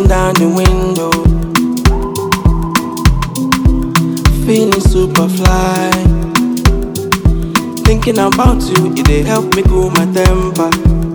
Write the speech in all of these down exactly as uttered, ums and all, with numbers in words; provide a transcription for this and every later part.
rolling down the window, feeling super fly. Thinking about you, it dey help me cool my temper.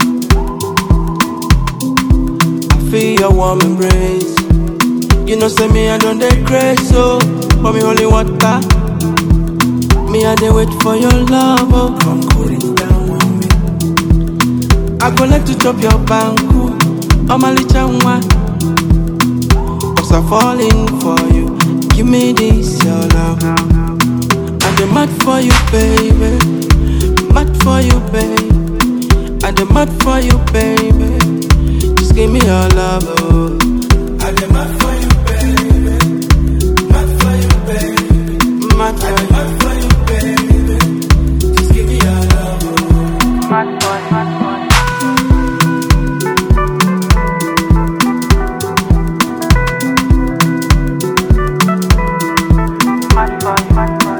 I feel your warm embrace. You know, say me I don't dey crazy, so for me holy water. Me I dey wait for your love, oh. Come cool it down on me. I go like to chop your banku, oh my little one. Cause I'm falling for you. Give me this your love. I'm mad for you, baby. Mad for you, baby. I'm mad for you, baby. Just give me your love, oh. I'm mad for you, baby. Mad for you, baby. Mad for you, mad for you, baby. Just give me your love, oh. Mad boy, mad boy. Mad boy, mad boy.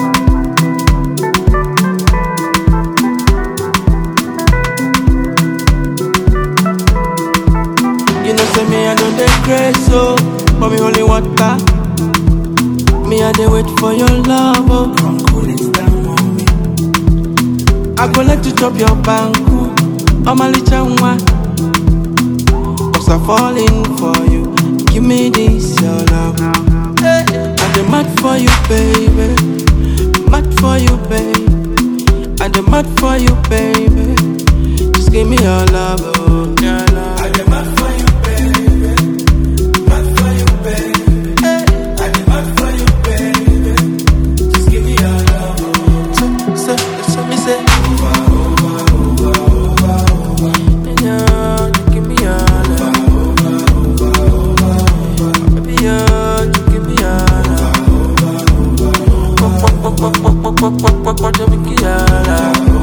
You know, say me I don't dey crazy, so for me holy water. Me I dey wait for your love, oh. Come cool it down on me. I go like to chop your banku, oh my little one. Cause I'm falling for you. Give me this your love. I'm mad for you, baby. Mad for you, baby. I'm mad for you, baby. Just give me your love, oh. Your love. I'm mad for you, baby. Mad for you, baby. I'm mad for you, baby. Just give me your love, oh. So, so, so me say over, over, over, over, over. Yeah, just give me your love. Over, over, over, over. Baby, yeah, just give me your love. Over, over, over, over. What, what, what, what, what, what, what, what, what, what, what, what,